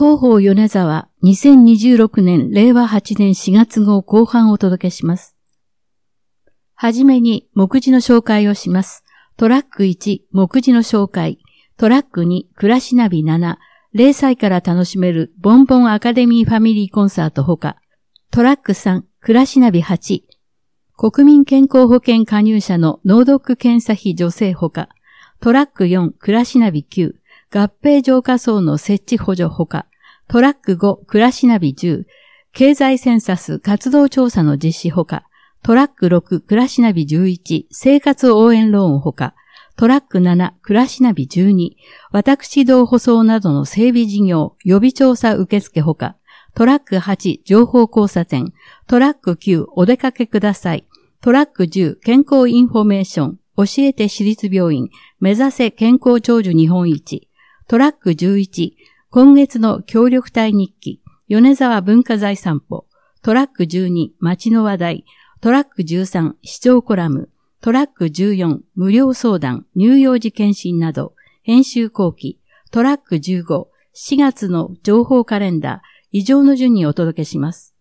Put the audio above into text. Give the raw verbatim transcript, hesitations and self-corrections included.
広報米沢にせんにじゅうろくねんれいわはちねんしがつごう後半をお届けします。はじめに目次の紹介をします。トラックいち、目次の紹介。トラックに、暮らしナビなな、れいさいから楽しめるボンボンアカデミーファミリーコンサートほか。トラックさん、暮らしナビはち、国民健康保険加入者の脳ドック検査費助成ほか。トラックよん、暮らしナビきゅう、合併浄化槽の設置補助ほか。トラックご、暮らしナビじゅう、経済センサス活動調査の実施ほか。トラックろく、暮らしナビじゅういち、生活応援ローンほか。トラックなな、暮らしナビじゅうに、私道舗装などの整備事業、予備調査受付ほか。トラックはち、情報交差点。トラックきゅう、お出かけください。トラックじゅう、健康インフォメーション。教えて私立病院。目指せ健康長寿日本一。トラックじゅういち、今月の協力隊日記。米沢文化財散歩。トラックじゅうに、街の話題。トラックじゅうさん、視聴コラム。トラックじゅうよん、無料相談、乳幼児検診など。編集後期。トラックじゅうご、しがつの情報カレンダー。以上の順にお届けします。